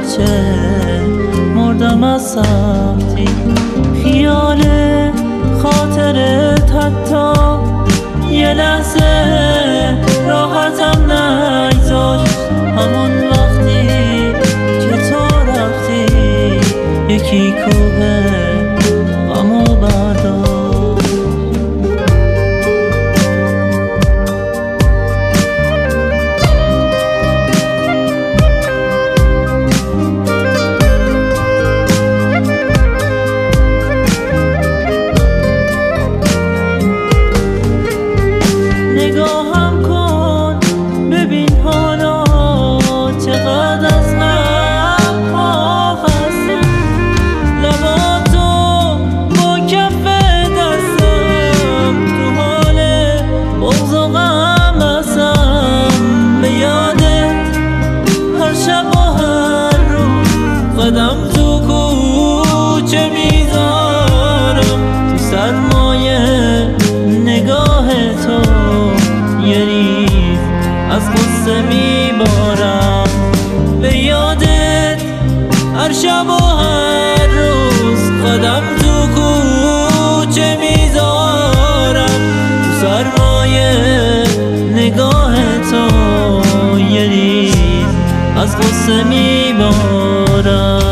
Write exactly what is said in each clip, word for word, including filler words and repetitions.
گرچه مردم از سختی، خیال خاطرت حتی یه لحظه راحتم نگذاشت. همون وقتی که تو رفتی یکی کوه غمو برداشت. نگاهم کن ببین حالا چقدر از غم ها خستم، لباتو با کف دستم تو حال بغض و غم هستم. به یادت هر شب و هر روز قدم تو کوچه میذارم، تو سرمایه نگاه تو یه ریز از غصه میبارم. به یادت هر شب و هر روز قدم تو کوچه میذارم، تو سرمایه نگاه تو یه ریز از غصه میبارم.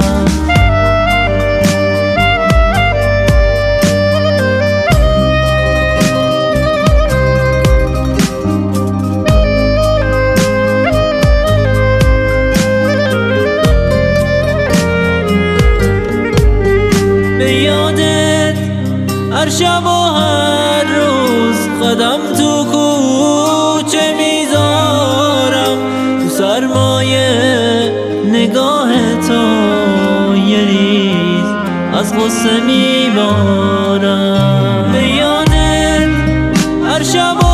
هر شب و هر روز قدم تو کوچه میذارم، تو سرمایه نگاه تو یه ریز از غصه میبارم. به یادت هر شب